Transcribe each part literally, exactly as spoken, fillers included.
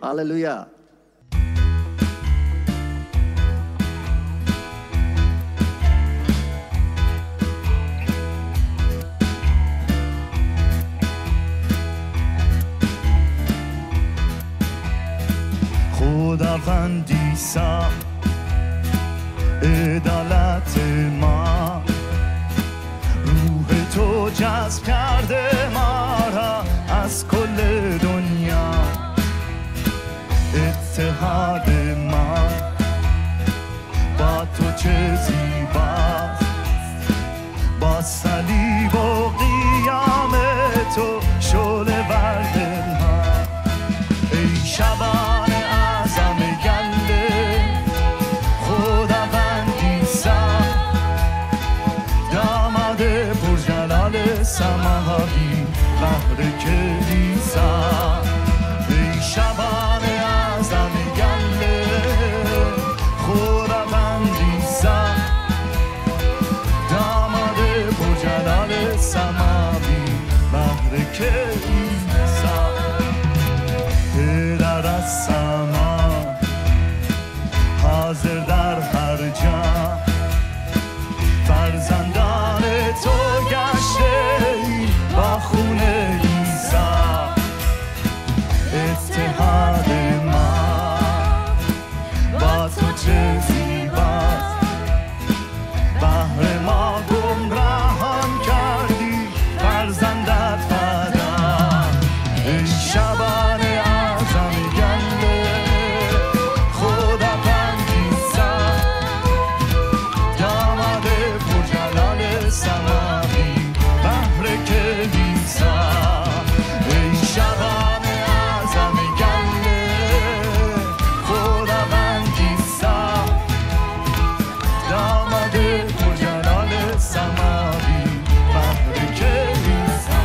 هللویا. خداوندی سا عدالت ما، روح تو جذب کرده ما را از کل دنیا. اتحاد ما با تو چه زیباست، با صلیب و قیام تو شعله ورد ما. ای شبان اعظم گله خداوندی سا، داماد پرجلال سماوی بحر کلیسا. ای شبان اعظم گله خداوندی سا، داماد پرجلال سماوی بحر کلیسا. پدر از سما حاضر در هر جا، فرزندان تو گشته با خون عیسی. اتحاد ما با تو چه زیباست، بهر ما گمراهان کردی فرزندت فدا. ای شبان اعظم گله خداوندی سا، داماد پرجلال سماوی بحر کلیسا. ای شبان اعظم گله خداوندی سا، داماد پرجلال سماوی بحر کلیسا.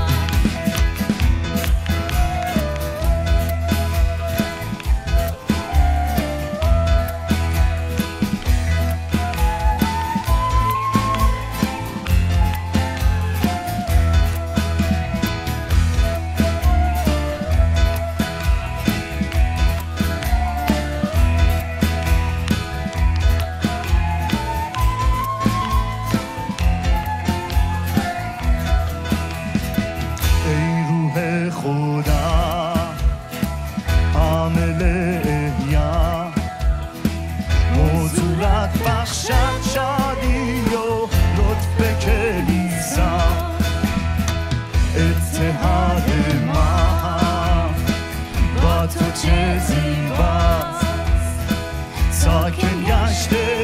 ای روح خدا عامل احیا، موضوعت بخشد شادی و لطف کلیسا. اتحاد ما با تو چه زیباست، ساکن گشته